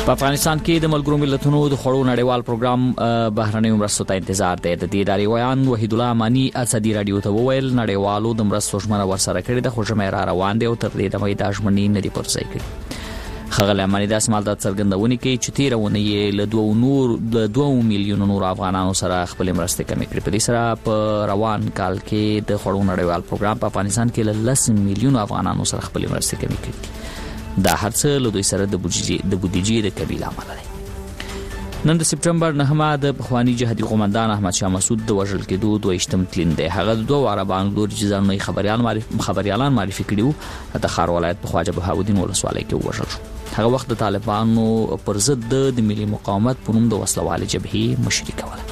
په افغانستان کې د ملګرو ملتونو د خوړو نړیوال پروګرام بهرنیو مرستو ته انتظار دی. د دې ادارې ویان وحید الله امانی اسدی رادیو ته وویل نړیوالو د مرستو ژمنه ورسره کړې ده، خو ژمنه را روان دي او تر دې دمه د ژمنې نه دی پر ځای کړی. خغل امانی د اسمال د څرګندونې کې چې تیرونه یې له 2 میلیون نور افغانانو سره خپل مرستې کمې کړې. په دې سره په روان کال کې د خوړو نړیوال پروګرام په افغانستان کې له 10 میلیون افغانانو سره خپل مرستې کمې کړې. دا هرڅه له دوی سره د بودیجې د کمی لامل دی. نن د سپټمبر 9 د پخوانی جهادي قومندان احمد شاه مسعود د وژل کېدو 22 تلین دی. هغه د 2 عربانو د ځانوي خبريالان معرفي کړیو د خار ولایت په خواجه بهاودین ولسوالۍ کې وژل شو. هغه وخت د طالبانو پر ضد د ملي مقاومت په نوم د وسلوال جبهې مشري کوله.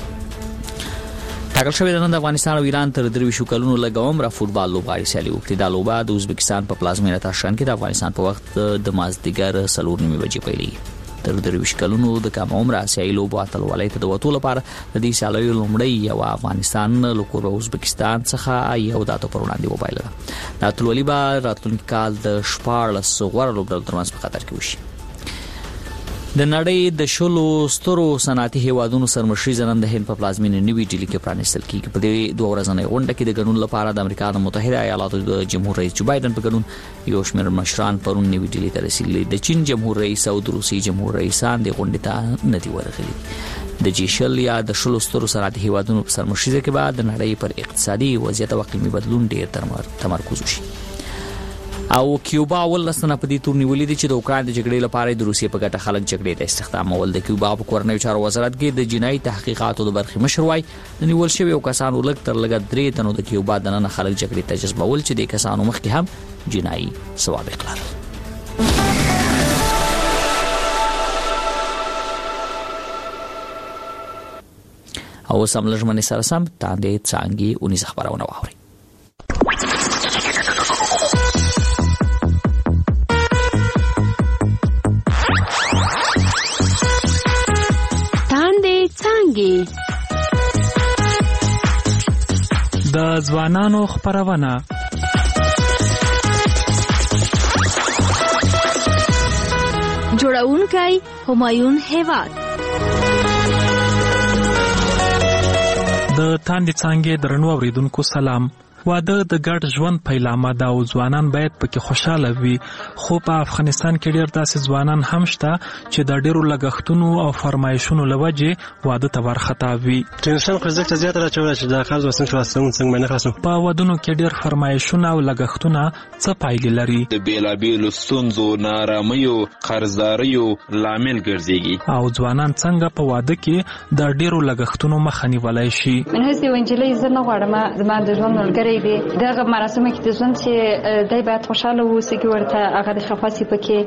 ټاکل شوی د افغانستان او ایران تر 23 کلونو لږ عمره فوتبال لوبغاړي سیالي وکړي. دا لوبه د ازبکستان په پلازمینه تاشکند کې د افغانستان په وخت د مازدیګر 4:30 بجې پیلېږي. تر 23 کلونو د کم عمره اسیایي لوبو اتلولۍ ته د وټو لپاره د دې سیالیو لومړی یو افغانستان له کور ازبکستان څخه یو داتو پر وړاندې وبایله. د اتلولۍ به راتلونکي کال د 14 غوړ لوبډلو ترمنځ په خطر کې وشي. د نړۍ د شلو سترو صنعتي هیوادونو سرمشري نن د هند په پلازمینه نیوی ډیلی کې پرانیستل کیږي. په دې 2 ورځنۍ غونډه کې د ګډون لپاره د امریکا د متحده ایالاتو د جمهور رئیس جو بایدن په ګډون یو شمېر مشران پرون نیوی ډیلی ته رسیدلي. د چین جمهور رئیس او د روسي جمهور رئیسان د غونډې ته نه دي ورغلي. د جیشل یا د شلو سترو صنعتي هیوادونو په سرمشري کې بعد د نړۍ پر اقتصادي وضعیت او اقلیمي بدلون ډېر تمرکز وشي. او کیوبا ولنسنه په دې تور نیولې دي چې د اوکراین د جګړې لپاره د روسیې په ګټه خلک جګړې ته استخدامول. د کیوبا په کورنیو چارو وزارت کې د جنایي تحقیقاتو د برخې مشر وای د نیول شوی کسانو لږ تر لږه 3 تنو د کیوبا د نن خلک جګړې ته جذبول چې د کسانو مخکې هم جنایي سوابق لرل. او سملژمنې سره سم تاندې څنګه اونې خبرونه واوري. د ځوانانو خبرونه جوړونکی همایون هیواد د تاندې څنګه درنو اوریدونکو سلام. واده د ګډ ژوند پیلامه ده او ځوانان باید پکې خوشاله وي، خو په افغانستان کې ډېر داسې ځوانان هم شته چې د ډېرو لګښتونو او فرمایشونو له وجې واده ته ورخطا وي. ټینشن خو زیات راچوي چې دا قرض وسنګ خلاصون څنګه باندې خلاصون. په ودونو کې ډېر فرمایشونه او لګښتونه څه پایلې لري؟ د بیلابیلو ستونزو، نارامیو، قرضداریو لامل ګرځيږي. او ځوانان څنګه په واده کې د ډېرو لګښتونو مخه نیولای شي؟ من هڅه وینجلې زه نه غواړم زما د ژوند ملګری دی دغه مراسم کې د ژوند چې دای باید خوشاله اوسي کې ورته هغه د خفاسي پکې.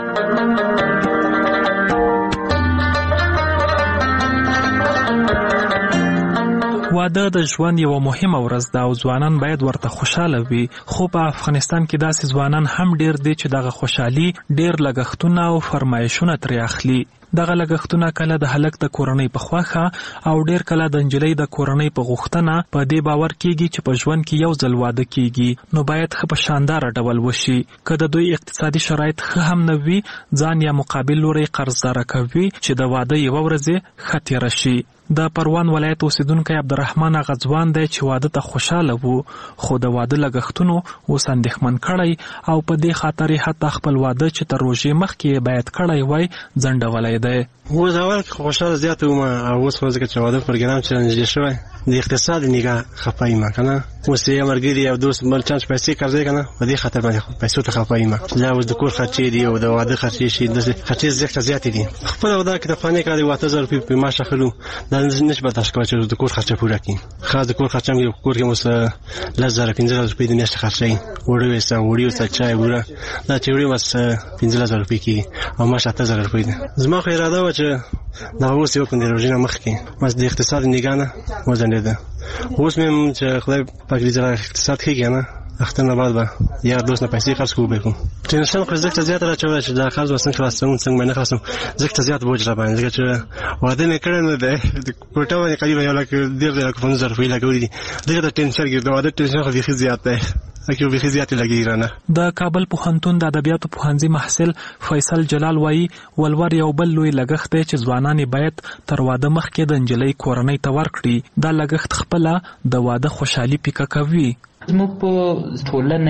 واده د ژوند یو مهمه ورځ ده او ځوانان باید ورته خوشاله وي، خو په افغانستان کې داسې ځوانان هم ډېر دي چې دغه خوشحالي ډېر لګښتونه او فرمایشونه ترې اخلي. دغه لګښتونه کله د هلک د کورنۍ په خوښه او ډېر کله د نجلۍ د کورنۍ په غوښتنه په دې باور کیږي چې په ژوند کې یو ځل واده کیږي، نو باید ښه په شاندار ډول وشي. که د دوی اقتصادي شرایط ښه هم نه وي، ځان یا مقابل لوري قرضدار کوي چې د واده یو ورځ ښه تیره شي. د پروان ولایت اوسیدونکی عبدالرحمن غزوان دی چې واده ته خوشاله وو، خو د واده لګښتونو اوس اندېښمن کړی او په دې خاطر حتی خپل واده چې تر روژې مخکې باید کړی وای ځنډولی دی. اوس اول خوشاله زیات وم او اوس خو ځکه چې واده پروګرام چې نږدې شوی د اقتصاد نگاه خفای ما کنه اوس یې مرګري او دوست بل چانس پیسې کړی کنه په دې خاطر باندې پیسې ته خفای ما دا اوس د کور خرچې دی او د واده خرچې شي د خرچې زیات دي. خپل ودا کې د فانې کړي 8000 روپۍ په معاش اخلو دا نش برداشت کوي چې د کور خرچه پوره کړي. خاص د کور خرچه یو کور کې مس 1500 روپۍ د میاشتې خرچې وړي وسه چای وره دا چې وړي مس 1500 روپۍ کې او معاش 8000 روپۍ ده. زما خو اراده و چې دا اوس یو کوم روزنه مخ کې مس د اقتصاد نگاه نه وزن ده. اوس مې چې خدای پاک دې زړه اقتصاد کې کنه اختر نه بعد به یا دوست نه پیسې قرض کوو به کوم ټینشن خو ځکه زیات راچوي چې دا قرض وسنګ خلاصوم څنګه نه خلاصوم ځکه زیات بوج را باندې ځکه چې واده نه کړم نه ده کوټه باندې قریب یو لک 1.5 روپۍ لګولې دي دا ټینشن کې دا واده ټینشن خو ډېر زیات دی اکه به زیات لګی رانه. د کابل پوهنتون د ادبیاتو پوهنځي محصل فیصل جلال وایي ولور یو بل لوی لګښت دی چې ځوانان باید تر واده مخکې د نجلۍ کورنۍ ته ورکړي. دا لګښت خپله د واده خوشحالي پیکه کوي. زموږ په ټولنه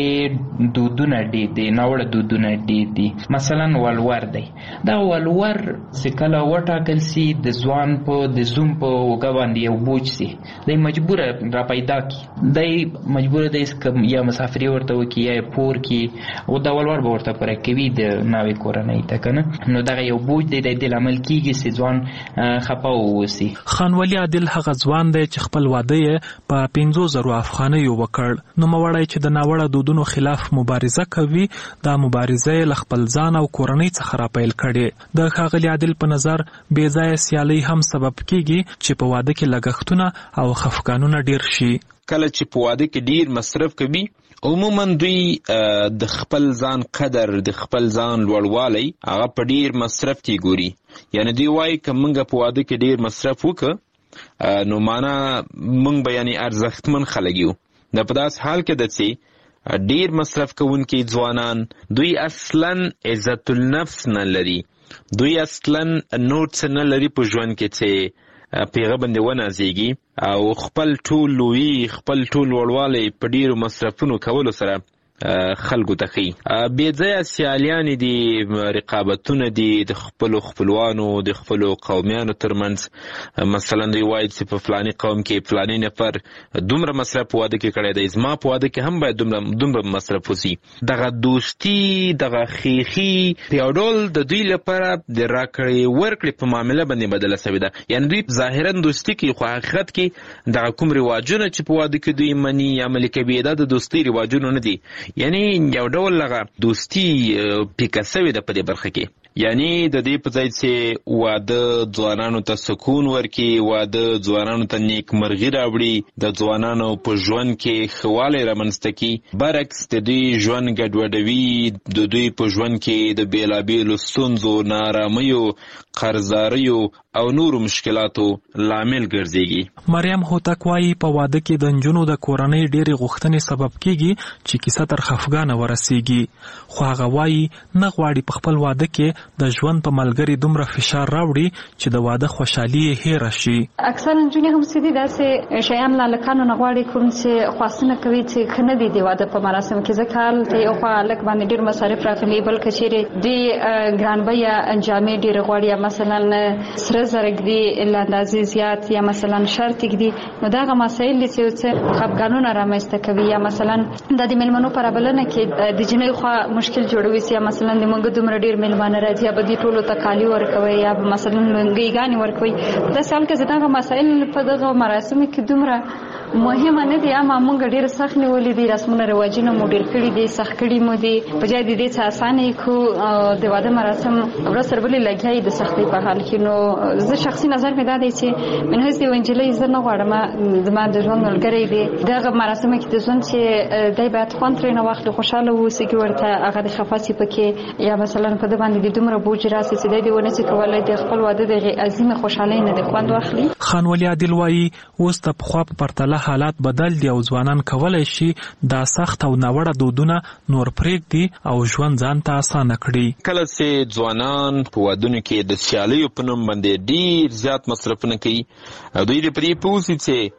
کې دودونه ډېر دي، ناوړه دودونه ډېر دي. مثلا ولور دی، دا ولور چې کله وټاکل سي د ځوان په د زوم په اوږه باندې یو بوج سي، دی مجبوره را پیدا کی، دی مجبوره دی یا مسافري ورته وکړي یا پور کړي او دا ولور به ورته پوره کوي د ناوې کورنۍ ته که نه، نو دغه یو بوج دی د لامل کېږي چې ځوان خفه واوسي. خانولي عادل هغه ځوان دی چې خپل واده یې په 50,000 افغانیو وکړ. نو موړی چې د ناوړه دودونو خلاف مبارزه کوي، دا مبارزه یې له خپل ځان او کورنۍ څخه راپیل کړي. د ښاغلي عادل په نظر بې ځایه سیالۍ هم سبب کیږي چې په واده کې لګښتونه او خفګانونه ډیر شي. کله چې په واده کې ډیر مصرف کوي، عموما دوی د خپل ځان قدر، د خپل ځان لوړوالی هغه په ډیر مصرف کې ګوري. یعنی دوی وایي که موږ په واده کې ډیر مصرف وکړو نو معنا موږ به یعنی ارزښتمن خلک یو. دا په داس حال کې ده چې ډیر مصرف کوونکي ځوانان دوی اصلا عزت النفس نه لري، دوی اصلا نور څه نه لري په ژوند کې چې پیغه باندې ونازېږي او خپل ټول لوی خپل ټول وړوالی په ډیرو مصرفونو کولو سره خلکو ته ښیي. بې ځایه سیالیانې دي، رقابتونه دي د خپلو خپلوانو د خپلو قومیانو ترمنځ. مثلا دوی وایي چې په فلاني قوم کې فلاني نفر دومره مصرف په واده کې کړی دی، زما په واده کې هم باید دومره مصرف وسي. دغه دوستي، دغه خیښي په یو ډول د دوی لپاره د راکړې ورکړې په معامله باندې بدله سوې ده. یعنې دوی ظاهرا دوستي کوي خو حقیقت کې دغه کوم رواجونه چې په واده کې دوی مني یا عملي کوي دا د دوستۍ رواجونه نه دي. یعنی یو ډول لغه دوستی پیکه سوې ده په دې برخه کې. یعنی د دې په ځای چې واده ځوانانو ته سکون ورکړي، واده ځوانانو ته نیکمرغي راوړي، د ځوانانو په ژوند کې ښه والی رامنځته کړي، برعکس د دوی ژوند ګډوډوي، د دوی په ژوند کې د بېلابېلو ستونزو، ناارامیو، قرضداریو او نورو مشکلاتو لامل ګرځېږي. مریم هوتک وایي په واده کې د نجونو د کورنۍ ډېرې غوښتنې سبب کېږي چې کیسه تر خفګانه ورسېږي. خو هغه وایي نه غواړي په خپل واده کې د ژوند په ملګري دومره فشار راوړي چې د واده خوشحالي یې هېره شي. اکثر نجونې هم څه دي داسې شیان له هلکانو نه غواړي کوم چې خواستونه کوي چې ښه نه دي د واده په مراسم کې، ځکه هلته یو خوا هلک باندې ډېر مصارف راغلي، بل که چیرې دوی ګرانبیه جامې ډېرې غواړي یا مثلا سره زر ږدي له اندازې زیات یا مثلا شرط ږدي، نو دغه مسایل دي چې څه خفګانونه رامنځته کوي. یا مثلا د میلمنو په رابلنه کې د جنۍ خوا مشکل جوړوي چې یا مثلا د موږ دومره ډېر میلمانه راځي یا به دې ټولو ته کالي ورکوي یا مثلا لونګۍ ورکوي. داسې حال کې دغه مسایل په دغه مراسمو کې دومره مهمه نه دي، اما موږ ډېر سخت نیولي دي، رسمونه رواجونه مو ډېر کړي دي، سخت کړي مو دي، په ځای د دې څه اسانه کړو د واده مراسم ورځ سره بلې لګیا یې د سختۍ په حال کې. نو زه شخصي نظر مې دا دی چې من هسې یو نجلۍ زه نه غواړم زما د ژوند ملګری دی دغه مراسمو کې د ژوند چې دی باید خوند ترېنه واخلي، خوشحاله واوسي، کې ورته هغه د خفه سي پکې یا مثلا په ده باندې د دومره بوج راسي چې دی ونه سي کولی د خپل واده د عظیمې خوشحالۍ نه د خوند واخلي. خانولي عادل وایي اوس د پخوا په پرتله حالات بدل دي او ځوانان کولی شي دا سخت او ناوړه دودونه نور پرېږدي او ژوند ځان ته اسانه کړي. کله چې ځوانان په وادونو کې د سیالیو په نوم باندې ډېر زیات مصرفونه کوي او دوی د پرې پوه سي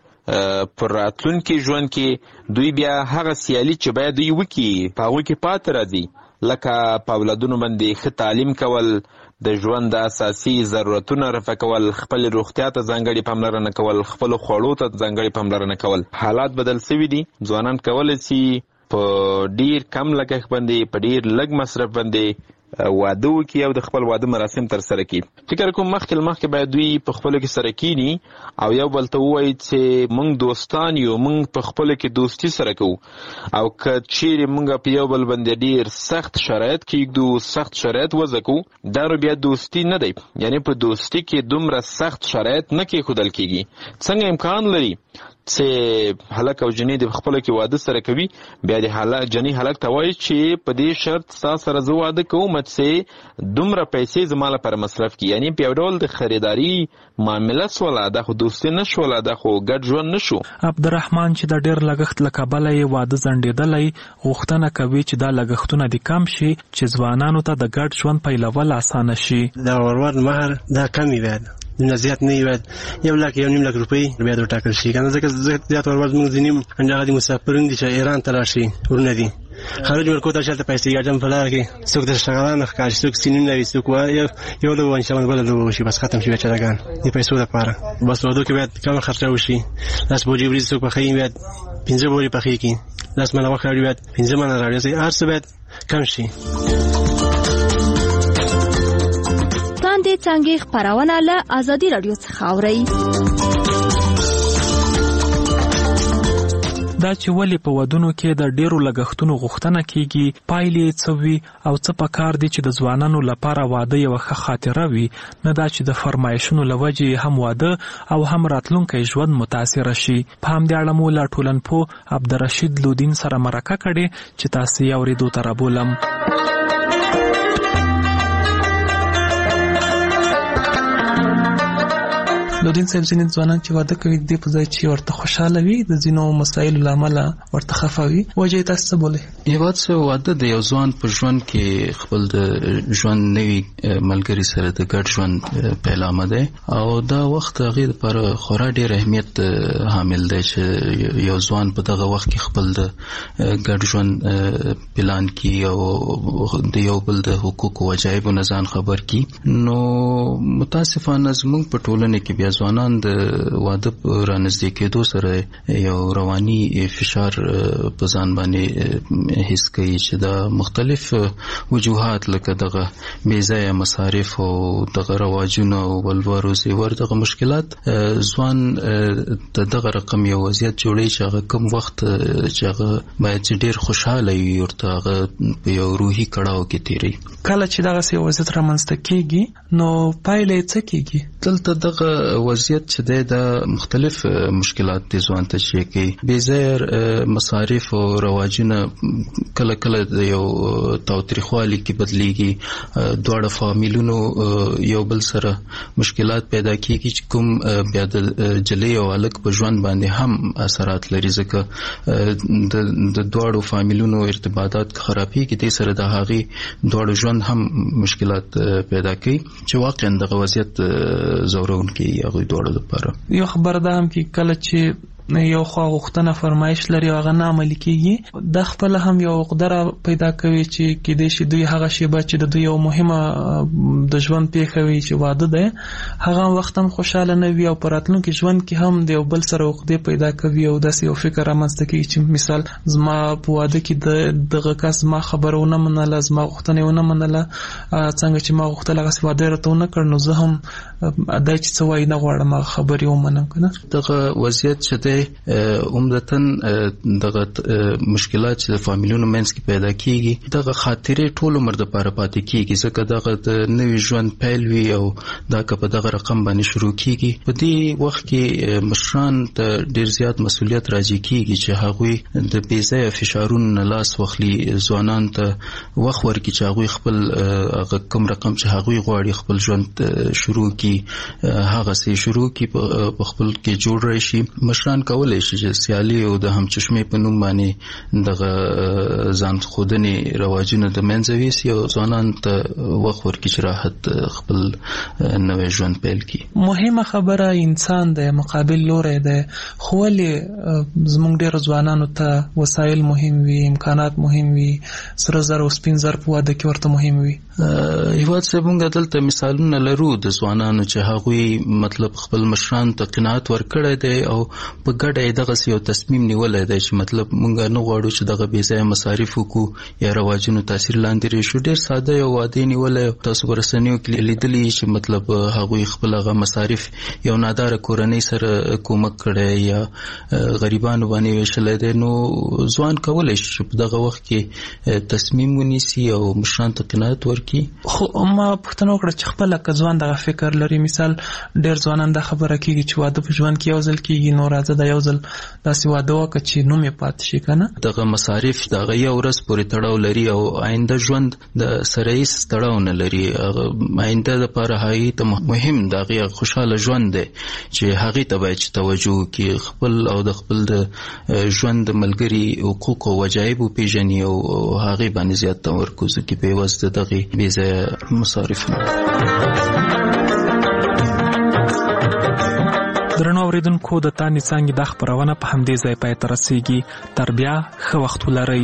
چې پر راتلونکي ژوند کې دوی بیا هغه سیالي چې باید دوی وکړي په هغوی کې پاتې راځي، لکه په اولادونو باندې ښه تعلیم کول، د ژوند د اساسي ضرورتونه رفع کول، خپل روغتیا ته ځانګړې پاملرنه کول، خپلو خوړو ته ځانګړې پاملرنه کول. حالات بدل سوي دي، ځوانان کولی شي په ډیر کم لګښت باندې په ډیر لږ مصرف باندې واده وکړي او د خپل واده مراسم تر سره کړي. فکر کوم مخکې باید دوی په خپلو کې سره کینی او یو بل ته ووایي چې موږ دوستان یو، موږ په خپلو کې دوستي سره کوو، او که چیرې موږ په یو بل باندې ډیر سخت شرایط کېږدو، سخت شرایط وضع کوو، دا بیا دوستي نه دی. یعنی په دوستي کې دومره سخت شرایط نه کېښودل کېږي. څنګه امکان لري چې هلک او جنې د خپل کې واده سره کوي بیا د جنې هلک ته وایي چې په دې شرط سره زه واده کوم چې دومره پیسې زما لپاره مصرف کړي. یعنی په یو ډول د خریداري معامله سوله ده خو دوستي نه شوله ده خو ګډ ژوند نه شو. عبدالرحمن چې د ډېر لګښت له کبله یې واده ځنډېدلی غوښتنه کوي چې دا لګښتونه دې کم شي چې ځوانانو ته د ګډ ژوند پیلول اسانه شي. دا ورور مهر دا کم وي باید نه زیات نه وي 1 لک 1.5 لک روپۍ باید وټاکل شي کنه ځکه زیات ورور موږ ځینې هغه د مسافرین دي چې ایران ته راشي ورونه دي خارج ورکو ته شلته پیسې ګټم په لار کې څوک د شغلان ښکار څوک سینې نه وي څوک یو د وانشمن بل د وشي بس ختم شي بچاګان د پیسو لپاره بس ورو کې باید کم خرچه وشي لاس بوجي ورې څوک په خې باید 15 بوري په خې کې لاس منه وکړي باید 15 منه راځي هر څه باید کم شي. باندې څنګه خبرونه له ازادي رادیو څخه اوري. دا چې ولې په ودونو کې د ډیرو لګښتونو غوښتنه کیږي پایلې څه وي او څه پکار دي چې د ځوانانو لپاره واده یو ښه خاطره وي نه دا چې د فرمایشونو لوجې هم واده او هم راتلونکي ژوند متاثر شي. په همدې اړه مو له ټولنپوه عبدالرشید لودین سره مرکه کړې چې تاسو یې اورېدو ته رابولم. لودین صاحب ځینې ځوانان چې واده کوي د په ځای چې ورته خوشاله وي د ځینو مسایلو له امله ورته خفه وي وجه تاسو څه بولئ؟ یوه څه واده د یو ځوان په ژوند کې خپل د ژوند نوي ملګري سره د ګډ ژوند پیلامه دی او دا وخت هغې دپاره خورا ډېر اهمیت حامل دی چې یو ځوان په دغه وخت کې خپل د ګډ ژوند پلان کړي او د یو بل د حقوقو وجایبو نه ځان خبر کړي. نو متاسفانه زموږ په ټولنه کې بیا ځوانان د واده رانږدې کېدو سره یو رواني فشار په ځان باندې حس کوي چې دا مختلف وجوهات لکه دغه بې ځایه مصارف او دغه رواجونه او ولور او زیور دغه مشکلات ځوان د دغه رقم یو وضعیت جوړوي چې هغه کوم وخت چې هغه باید چې ډېر خوشحاله وي ورته هغه په یو روحي کړاو کې تېروي. کله چې دغسې وضعیت رامنځته کېږي نو پایله یې څه کېږي؟ دلته دغه وضعیت چې دی د مختلف مشکلات د ځوان ته شي کوي. بې ځایه مصارف او رواجونه کله کله د یو تاوتریخوالي کې بدلیږي. دواړه فامیلونو یو بل سره مشکلات پیدا کېږي چې کوم بیا د جلۍ او هلک په ژوند باندې هم اثرات لري ځکه د دواړو فامیلونو ارتباطات خرابېږي دې سره د هغې دواړو ژوند هم مشکلات پیدا کوي چې واقعا دغه وضعیت ځورونکی هغوی دواړو لپاره. یو خبره ده هم کې کله چې یو خوا غوښتنه فرمایش لري هغه نه عملي کېږي دا خپل هم یو قدره پیدا کوي چې کېدای شي دوی هغه شیبه چې د دوی یو مهمه د ژوند پیښه وي چې واده دی هغه وخت هم خوشحاله نه وي او په راتلونکي ژوند کې هم د یو بل سره عقدې پیدا کوي او داسې یو فکر رامنځته کېږي چې مثال زما په واده کې دغه کس زما خبره ونه منله زما غوښتنه ونه منله څنګه چې ما غوښتل هغسې واده یې راته ونه کړ نو زه هم دا چې څه وایي نه غواړم هغه خبرې ومنم که نه. دغه وضعیت چې دی عمدتاً دغه مشکلات چې د فامیلونو منځ کې پیدا کیږي دغه خاطرې ټول عمر دپاره پاتې کیږي ځکه دغه د نوي ژوند پیل وي او دا که په دغه رقم باندې شروع کیږي په دې وخت کې مشران ته ډېر زیات مسؤلیت راجع کیږي چې هغوی د بې ځایه فشارونو نه لاس واخلي ځوانانو ته وخت ورکړي چې هغوی خپل هغه کوم رقم چې هغوی غواړي خپل ژوند شروع کړي هغسې شروع کړي په خپل کې جوړ راشي. مشران کولی شي چې سیالي او د همچشمې په نوم باندې دغه ځان ښودنې رواجونه د منځه ویسي او ځوانانو ته وخت ورکړي چې راحت خپل نوی ژوند پیل کړي. مهمه خبره انسان دی مقابل لوری دی خو ولې زموږ ډېرو ځوانانو ته وسایل مهم وي امکانات مهم وي سره زر او سپین زر په واده کې ورته مهم وي؟ هیواد صاحب موږ دلته مثالونه لرو د ځوانانو چې هغوی مطلب خپل مشرانو ته قناعت ورکړی دی او په ګډه یې دغسې یو تصمیم نیولی دی چې مطلب موږ نه غواړو چې دغه بې ځایه مصارف وکړو یا رواجونو تاثیر لاندې راشو. ډېر ساده یو واده یې نیولی تاسو په رسنیو کې لیدلي چې مطلب هغوی خپل هغه مصارف یو ناداره کورنۍ سره کومک کړی یا غریبانو باندې ویشلی دی. نو ځوان کولی شي چې په دغه وخت کې تصمیم ونیسي او مشرانو ته قناعت ورکړي. خو ما پوښتنه وکړه چې خپله که ځوان دغه فکر لري مثال ډېر ځوانان دا خبره کېږي چې واده په ژوند کې یو ځل کېږي نو راځه دا یو ځل داسې واده وکړه چې نوم یې پاتې شي کنه. دغه مصارف دغه یو ورځ پورې تړاو لري او آینده ژوند د سره هیڅ تړاو نه لري. آینده لپاره هغې ته مهم د هغې خوشحاله ژوند دی چې هغې ته باید توجه وکړي، خپل او د خپل د ژوند د ملګري حقوق او وجایب وپېژني او هغې باندې زیات تمرکز وکړي په عوض د دغې بې ځایه مصارف نه. درنو اوریدونکو د تانې څانګې دا خپرونه په همدې ځای پای ته رسیږي. تر بیا ښه وخت ولرئ.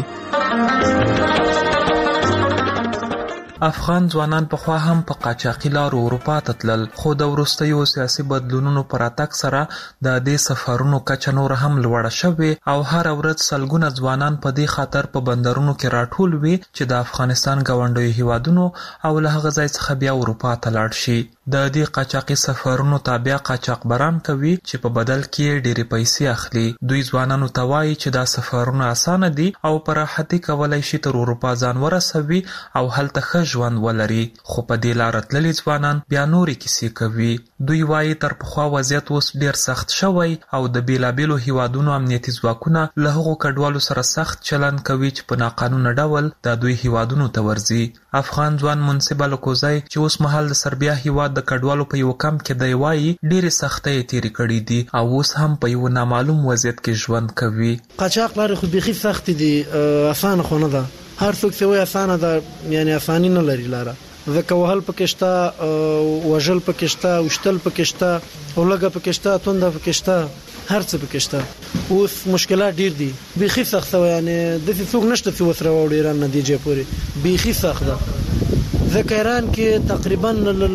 افغان ځوانان پخوا هم په قاچاقي لارو اروپا ته تلل، خو د وروستیو سیاسي بدلونونو په راتګ سره د دې سفرونو کچه نور هم لوړه شوې او هر ورځ سلګونه ځوانان په دې خاطر په بندرونو کې راټول وي چې د افغانستان ګاونډیو هیوادونو او له هغه ځای څخه بیا اروپا ته لاړ شي. د دې قاچاقي سفرونو تابع قاچاقبران کوي چې په بدل کې ډېرې پیسې اخلي. دوی ځوانانو ته وایي چې دا سفرونه اسانه دي او په راحتي کولی شي تر اروپا ځان ورسوي او هلته ښه ژوند ولري. خو په دې لاره تللي ځوانان بیا نورې کیسې کوي. دوی وایي تر پخوا وضعیت اوس ډېر سخت شوی او د بیلابیلو هیوادونو امنیتي ځواکونه له هغو کډوالو سره سخت چلند کوي چې په ناقانونه ډول د دوی هیوادونو ته ورځي. افغان ځوان منصب الکوزی چې اوس مهال د سربیا هیواد د کډوالو په یو کمپ کې دی وایي ډېرې سختۍ یې تېرې کړي دي او اوس هم په یو نامعلوم وضعیت کې ژوند کوي. قاچاق لارې خو بیخي سختې دي، اسانه خو نه ده. هر څوک چې وایي اسانه ده یعنی اساني نه لري لاره. ځکه وهل پکې شته، وژل پکې شته، وشتل پکې شته، اولګه پکې شته، تونده پکې شته، هر څه پکې شته. اوس مشکلات ډېر دي، بیخي سخت شوی. یعنی داسې څوک نشته چې وسره واوړي ایران نتیجې پورې، بیخي سخت ده. ځکه ایران کې تقریبا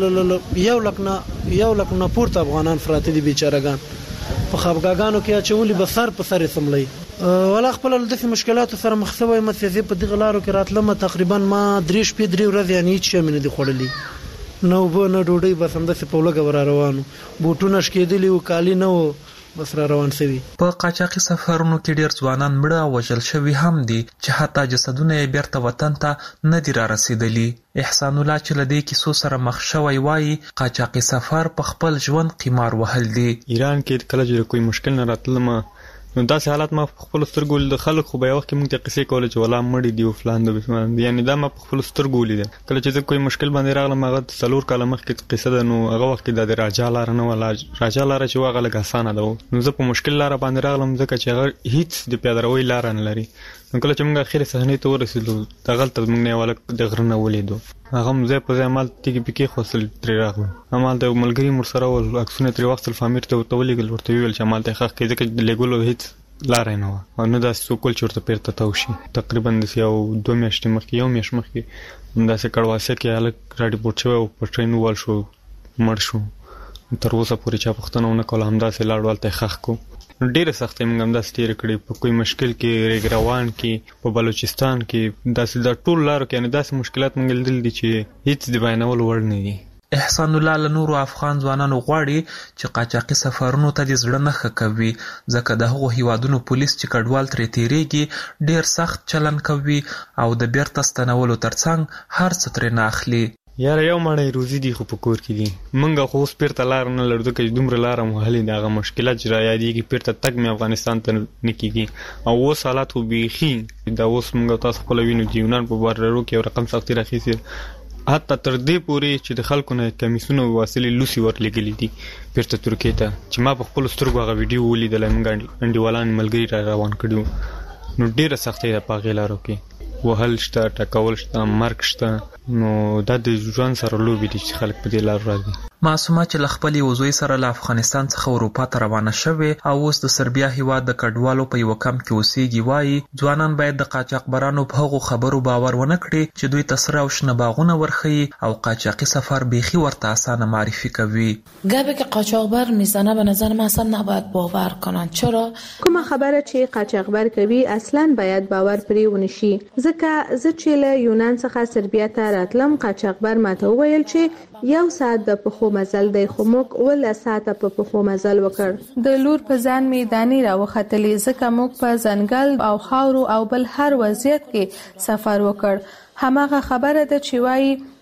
1 لک نه پورته افغانان پراته دي بیچارهګان. په خفګاګانو کې اچولي به سر په سر یې سملئ. ولا خپل داسې مشکلاتو سره مخ شوی یم چې په دغه لارو کې راتلم. تقریبا ما 3 شپې 3 ورځې یعنې هېڅ شی مې نه دي خوړلي، نه اوبه نه ډوډۍ، بس همداسې په لږه ور روانو. بوټونه شکېدلي وو، کالي نه وو، بس را روان شوي. په قاچاقي سفرونو کې ډېر ځوانان مړه او وژل شوي هم دي چې حتی جسدونه یې بیرته وطن ته نه دي را رسېدلي. احسان الله چې له دې کیسو سره مخ شوی وایي قاچاقي سفر په خپل ژوند قمار وهل دي. ایران کې کله چې کوئی مشکل نه راتلم نو داسې حالات ما په خپل سترګو د خلک خو به یو وخت کې موږ ته قصې کولې چې ولا مړي دي او فلان د بسمان دي، یعنی دا ما په خپل سترګو ولیدل. کله چې زه کوئی مشکل باندې راغلم هغه 4 کاله مخکې قصه ده، نو هغه وخت کې د راجا لاره نه ولا راجا لاره چې هغه لږ اسانه ده. نو زه په مشکل لاره باندې راغلم ځکه چې هغه هیڅ د پیادهروي لاره نه لري. نو کله چې موږ اخر صحنې ته ورسېدو دغلته موږ نه ولک د غره نه ولیدو. هغه مزه په ځای مال تیګي پکې خوصل ترې راغلو. امال د ملګری مر سره ول عکسونه ترې وخت فامیر ته ورتولېګل ورته ویل چې مال ته خخ کې ځکه لګولو هیڅ لاره نه و او نه داسې څوک چې ورته پیرته تاو شي. تقریبا د یو 2 میاشتې مخکې 1 میاشت مخکې همداسې کړواسه کې هلک راډیپورټ شوی او په ټرین ووال شو، مړ شو. تر اوسه پورې چا پوښتنه ونه کوله، همداسې لاړ هلته یې ښخ کړو. ډېرې سختۍ موږ همداسې تېرې کړې په کوئی مشکل کې، ریګ روان کې، په بلوچستان کې، داسې د ټول لارو کې یعنې داسې مشکلات موږ لیدل دي چې هېڅ د بیانولو وړ نه دي. احسان الله له نورو افغان ځوانانو غواړي چې قاچاقي سفرونو ته د زړه نه ښه کوي، ځکه د هغو هیوادونو پولیس چې کډوال ترې تېرېږي ډېر سخت چلند کوي او د بیرته ستنولو ترڅنګ هر څه ترې نه اخلي. یاره یو مړی روزي دي خو په کور کې دي. موږ خو اوس بیرته لاره نه لرو ځکه چې دومره لاره مو وهلې دي. هغه مشکلات چې را یادېږي بیرته تګ مې افغانستان ته نه کېږي او اوس حالات خو بیخي دا اوس موږ تاسو خپله وینو چې یونان په بارډرو کې یو رقم سختي راخیستې، حتی تر دې پورې چې د خلکو نه کمیسونه واسلې لوسي ورلېږلي دي بیرته ترکیې ته، چې ما په خپلو سترګو هغه ویډیو ولیدلی. موږ انډیوالان ملګري را روان کړي وو. نو ډېره سختۍ ده په هغې لارو کې، وهل شته، ټکول شته، مرګ شته. نو دا د ژوند سره لوبې دي چې خلک په دې لارو راځي. معصومه چې له خپلې وزوی سره له افغانستان څخه اروپا ته روانه شوې او اوس د سربیا هیواد د کډوالو په یوه کمپ کې اوسېږي وایي ځوانان باید د قاچاقبرانو په هغو خبرو باور ونه کړي چې دوی ته سره او شنه باغونه ورښیي او قاچاقي سفر بیخي ورته اسانه معرفی کوي. گپی که قاچاقبر میزنه به نظر من اصلا نباید باور کنن. چرا؟ کومه خبره چې قاچاقبر کوي اصلا باید باور پرې ونشي، ځکه زه چې له یونان څخه سربیا ته راتلم قاچاقبر ماته وویل چې 1 ساعت د پښو مزل دی، خو موږ 12 ساعته په پښو مزل وکړ. د لور په ځان مې دانې راوختلې ځکه موږ په ځنګل او خاورو او بل هر وضعیت کې سفر وکړ. هماغه خبره ده چې وایي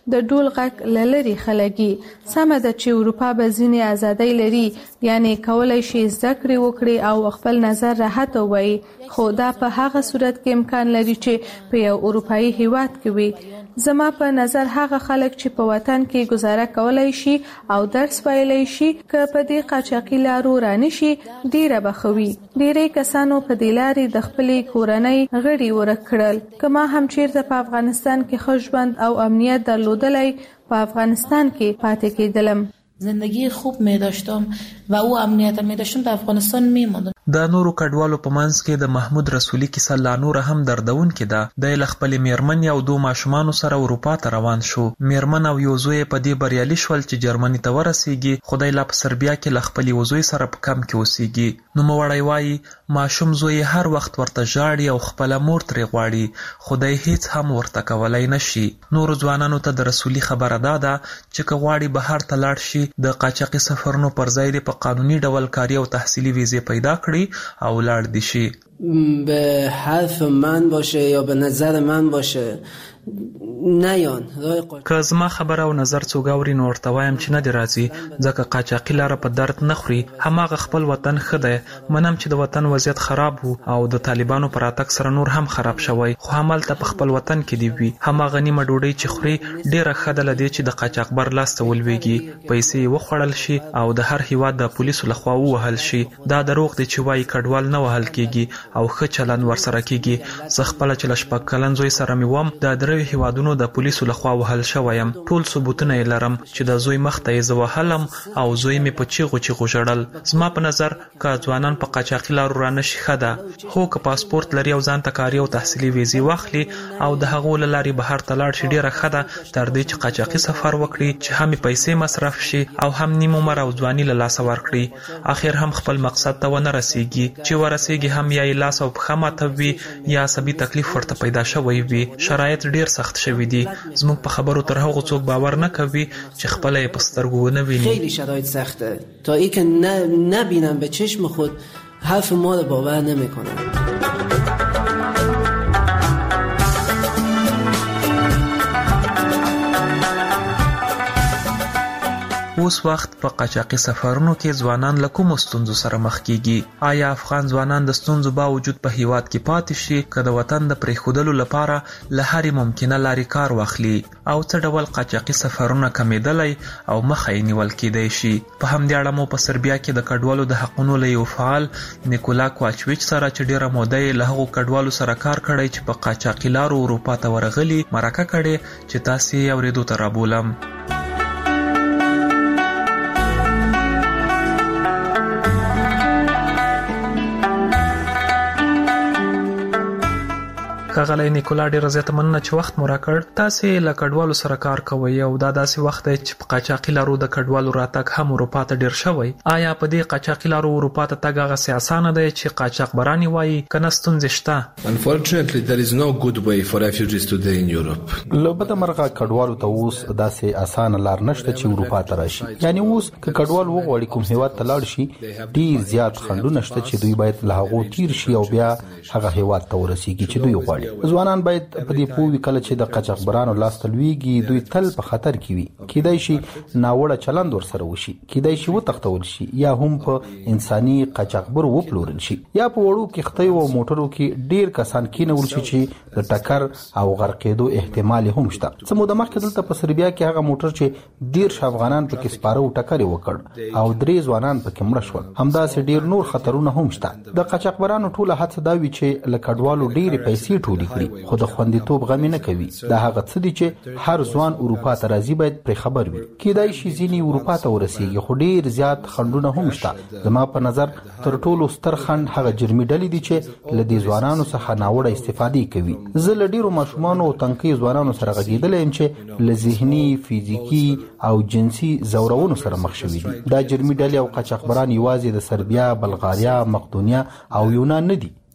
د ډول غږ لری خلګي سمه ده چې اروپا به ځینې ازادۍ لري یعنی کولای شي زده کړې وکړي او خپل نظر راحت وایي خو دا په هغه صورت کې امکان لري چې په یو اروپאי هیواد کې وي زما په نظر هغه خلک چې په وطن کې گزاره کولای شي او درس ویلای شي که په دې قاچاقي لارو رانشي ډیره بخوي ډیرې کسانو په دې لارې د خپلې کورنۍ غړي ورکړل کما هم چیرته په افغانستان کې ښه ژوند او امنیت درلودلای په افغانستان کې پاتې کېدلم زندگی خوب می داشتم و او امنیت می داشتم در افغانستان می ماندم. د نورو کډوالو په منځ کې د محمود رسولي کیسه لا نور هم دردون کې ده. د خپل میرمن او دوه ماشومان سره اروپا ته روان شو. میرمن او یو زوی په دې بریالي شول چې جرمني ته ورسیږي. خدای لا په سربیا کې خپل یو زوی سره په کم کې اوسېږي. نو موړی وایي ماشوم زوی هر وخت ورته ژاړي او خپل مور ترې غواړي. خدای هیڅ هم ورته کولای نشي. نور ځوانانو ته د رسولي خبره ده چې غواړي بهر ته لاړ شي د قاچاقي سفرونو پر ځای د په قانوني ډول کاري او تحصیلي ویزه پیدا کړي او لاړ دي شي. به حرف من باشه یا به نظر من باشه نیان که زما خبره او نظر څوک اوري نو ورته وایم چې نه دی راځي ځکه قاچاقي لاره په درد نه خوري. هماغه خپل وطن ښه دی. منم چې د وطن وضعیت خراب وو او د طالبانو پر راتګ سره نور هم خراب شوی خو همالته په خپل وطن کې دی وي. هماغه نیمه ډوډۍ چې خوري ډیره ښه ده له دې چې د قاچاقبر لاس ته ولویږي پیسې وخوړل شي او د هر هیواد د پولیسو لخوا ووهل شي. دا دروغ دی چې وایي کډوال نه وهل کیږي او ښه چلند ورسره کیږي. زه خپل چې ل شپږ کلن زوی سره مې وم د درې هیوادونو د پولیسو لخوا وهل شویم. ټول ثبوتونه یې لرم چې د زوی مخ ته یې زه وهلم او زوی مې په چیغو چیغو ژړل. زما په نظر که ځوانان په قاچاقي لارو رانشي ښه ده. خو که پاسپورت لري او ځان ته کاري او تحصیلي ویزې واخلي او د هغو له لارې بهر ته لاړ شي ډیره ښه ده تر دې چې قاچاقي سفر وکړي چې هم پیسې مصرف شي او هم نیم عمر او ځواني له لاسه ورکړي. اخر هم خپل مقصد ته ونه رسیږي. چې ورسیږي هم یا یې لاس او پښه ماته وي یا عصبي تکلیف ورته پیدا شوی وي. شرایط ډیر سخت شوی دي. زموږ په خبرو تر هغه څوک باور نه کوي چې خپل یې په سترګو ونه ویني. خیلی شرایط سخته تا ای که نبینم به چشم خود حرف ما رو باور نمیکنم. اوس وخت په قاچاقي سفرونو کې ځوانان له کومو ستونزو سره مخ کیږي؟ آیا افغان ځوانان د ستونزو باوجود په هیواد کې پاتې شي که د وطن د پرېښودلو لپاره له هرې ممکنه لارې کار واخلي او څه ډول قاچاقي سفرونه کمیدلی او مخه یې نیول کیدی شي؟ په همدې اړه مو په سربیا کې د کډوالو د حقونو له یو فعال نیکولا کوواچویچ سره چې ډیره موده یې له هغو کډوالو سره کار کړی چې په قاچاقي لارو اروپا ته ورغلي مرکه کړې چې تاسې یې اورېدو ته رابولم. ښاغلی نیکولا ډېره زیاته مننه چې وخت مو راکړ. تاسې له کډوالو سره کار کوئ او دا داسې وخت دی چې په قاچاقي لارو د کډوالو راتګ هم اروپا ته ډېر شوی. آیا په دې قاچاقي لارو اروپا ته تګ هغسې اسانه دی چې قاچاقبران یې وایي که نه ستونزې شته؟ Unfortunately, there is no good way for refugees today in Europe. له بده مرغه کډوالو ته اوس داسې اسانه لار نشته چې اروپا ته راشي. یعنی اوس که کډوال وغواړي کوم هیواد ته لاړ شي ډېر زیات خنډونه شته چې دوی باید له هغو تیر شي او بیا هغه هیواد ته ورسیږي چې دوی غواړي. ځوانان باید په دې پوه وي کله چې د قاچاقبرانو لاس ته لویږي دوی تل په خطر کې وي. کیدای شي ناوړه چلند ورسره وشي، کیدای شي وتښتول شي یا هم په انساني قاچاقبر وپلورل شي یا په وړو کښتیو او موټرو کې ډیر کسان کینول شي چې د ټکر او غرقېدو احتمال هم شته. څه موده مخکې دلته په سربیا کې هغه موټر چې 10 افغانان پکې سپاره او ټکر یې وکړ او 3 ځوانان پکې مړه شول. همداسې ډیر نور خطرونه هم شته. د قاچاقبرانو ټوله هڅه دا وي چې له کډوالو ډېرې پیسې ټولې کړي خو د خوندیتوب غم نه کوي. دا هغه څه دي چې هر ځوان اروپا ته راځي باید پرې خبر وي. کیدای شي ځینې اروپا ته ورسیږي خو ډیر زیات خنډونه هم شته. زما په نظر تر ټولو ستر خنډ هغه جرمي ډلې دي چې له دې ځوانانو څخه ناوړه استفادې کوي. زه له ډیرو ماشومانو او تنکي ځوانانو سره غږېدلی یم چې له ذهني، فزیکي او جنسي ځورونو سره مخ شوي دي. دا جرمي ډلې او قاچاقبران یوازې د سربیا، بلغاریا، مقدونیا او یونان نه دي.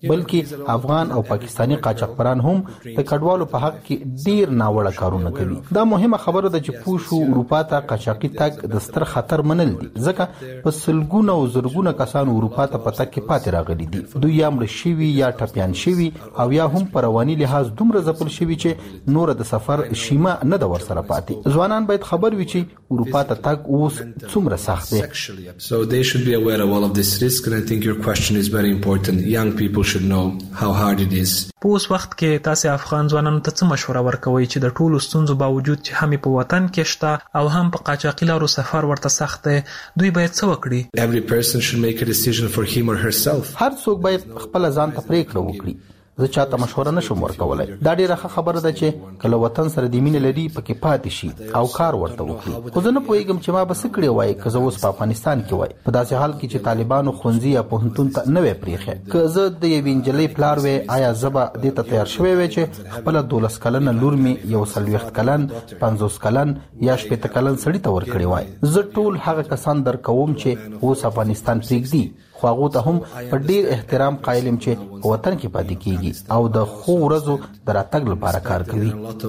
بلکې افغان او پاکستانی قاچاقبران هم د کډوالو په حق کې ډیر ناوړه کارونه کوي. دا مهمه خبره ده چې پوښو اروپا ته قاچاقي تګ د ستر خطر منل دي، ځکه په سلګونه او زرګونه کسان اروپا ته په تګ کې پاتې راغلي دي. دوی یا مړ شوي یا ټپيان شوي او یا هم په رواني لحاظ دومره ځپل شوي چې نور د سفر شیمه نه ده ورسره پاتې. ځوانان باید خبر وي چې اروپا ته تګ اوس څومره سخت دی. So they should be aware of all of this risk, and I think your question is very important. Young people should know how hard it is. په اوس وخت کې تاسو افغان ځوانانو ته څه مشوره ورکوي چې د ټولو ستونزو باوجود چې هم په وطن کې شته او هم په قاچاقي لارو سفر ورته سخت دی، دوی باید څه وکړي؟ Every person should make a decision for him or herself. هر څوک باید خپل ځان ته پریکړه وکړي. زه چاته مشوره نشم ورکولای. دا ډیره ښه خبره ده چې کله وطن سره د مینې لري پکې پاتې شي او کار ورته وکړي. خو زه نه پوهیږم چې ما به څه کړی وای که زه اوس په افغانستان کې وای، په داسې حال کې چې طالبانو ښوونځي یا پوهنتون ته نه وای پریښی. که زه د یوې نجلۍ پلار وای، آیا زه به دې ته تیار شوی وای چې خپله 12 کلنه لور مې 40 کلن 50 کلن یا 60 کلن سړي ته ورکړی وای؟ زه ټول هغه کسان درکوم چې اوس افغانستان پرېږدي، خو هغو ته هم په ډیر احترام قایل یم چې په وطن کې پاتې کیږي او د ښو ورځو د راتګ لپاره کار کوي.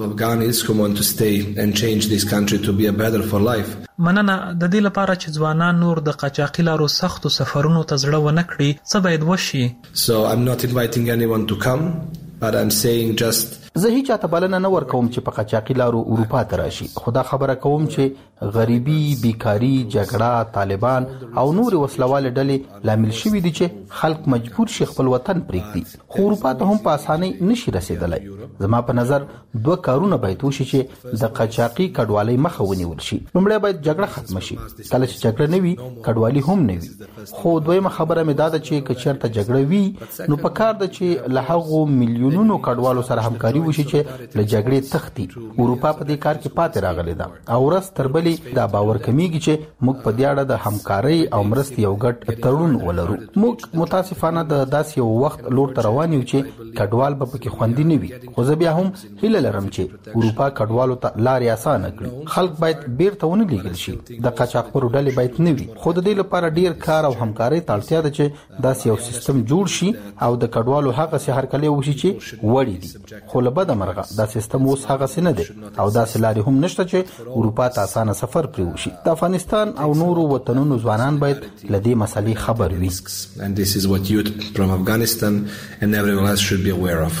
مننه. د دې لپاره چې ځوانان نور د قاچاقي لارو سختو سفرونو ته زړه ونه کړي، څه باید وشي؟ So I'm not inviting anyone to come, but I'm saying just زه هیڅ چاته بلنه نه ورکوم چې په قاچاقي لارو اروپا ته راشي، خو دا خبره کوم چې غریبي، بیکاری، جګړه، طالبان او نور وسلواله ډلې لامل شوي دي چې خلک مجبور شي خپل وطن پرېږدي، خو اروپا ته هم په اسانۍ نشي رسیدلی. زما په نظر 2 کارونه باید وشي چې د قاچاقي کډوالۍ مخه ونیول شي. لومړی باید جګړه ختمه شي. کله چې جګړه نه وي کډوالي هم نه وي. خو دویمه خبره مې دا ده چې که چېرته جګړه وي نو پکار ده چې له هغو میلیونونو کډوالو سره همکاري وشي چې له جګړې تښتي. اروپا په دې کار کې پاتې راغلی ده او ورځ تر بلې دا باور کمیږي چې موږ په دې اړه د همکارۍ او مرستې یو ګډ تړون ولرو. موږ متاسفانه د داسې یو وخت لور ته روان یو چې کډوال به پکې خوندي نه وي، خو زه بیا هم هیله لرم چې اروپا کډوالو ته لارې اسانه کړي. خلک باید بیرته ونه لیږل شي، د قاچاقبرو ډلې باید نه وي، خو د دې لپاره ډیر کار او همکارۍ ته اړتیا ده چې داسې یو سیستم جوړ شي او د کډوالو هغسې هرکلی وشي چې وړي دي. خو له بده مرغه دا سیستم اوس هغسې نه دی او داسې لارې هم نشته چې اروپا ته اسانه سفر پرې وشي. د افغانستان او نورو وطنونو ځوانان باید له دې مسلې خبر وي. And this is what youth from Afghanistan and everyone else should be aware of.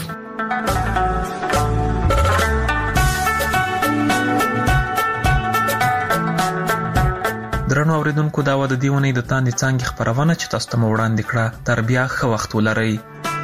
درنو اوریدونکو، دا و د دې اونۍ د تاندې څانګې خپرونه چې تاسو ته مو وړاندې کړه. تر بیا ښه وخت ولرئ.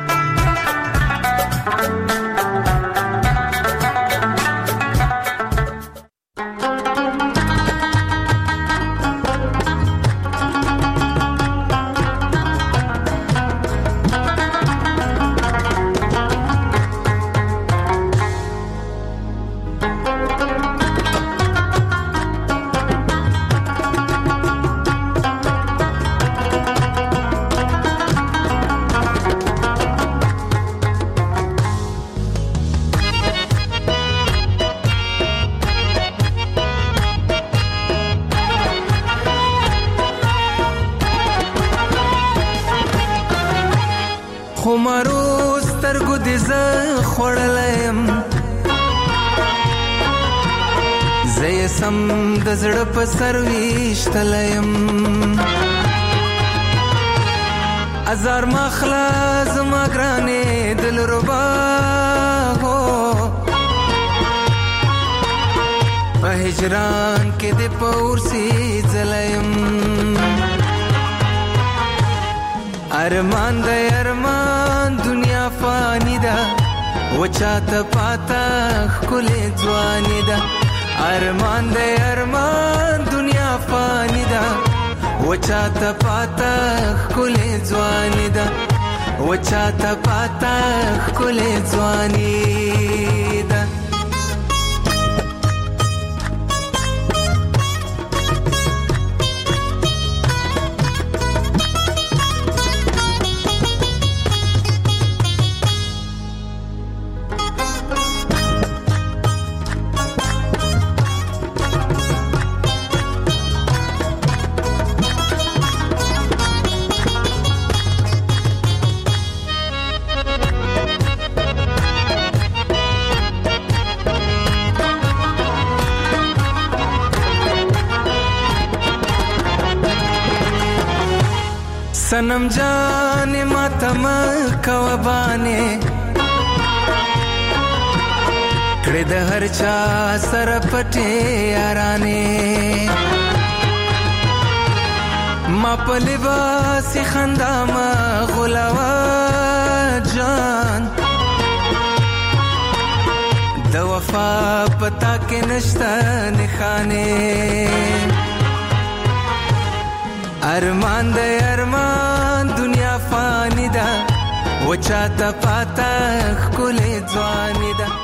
زړه په سر ویشتلیم ازار مخلا زما ګرانې دلربا هو په هجران کې د پورسي زلیم ارمان د ارمان دنیا فانی ده وچاته پاتا خلې ځواني ده ارمان د ارمان دنیا فانی ده وچاته پاتا خلې ځواني ده وچاته پاتا خلې ځواني ده جانم جان ماتم کوبانه کړه د هر چا سره پټه یارانه ما په لباس خندا ما غلاوا جان د وفا پتا کې نشته نخانه ارمان د ارمان دنیا فانی ده وچا ته پاتا خلې ځواني ده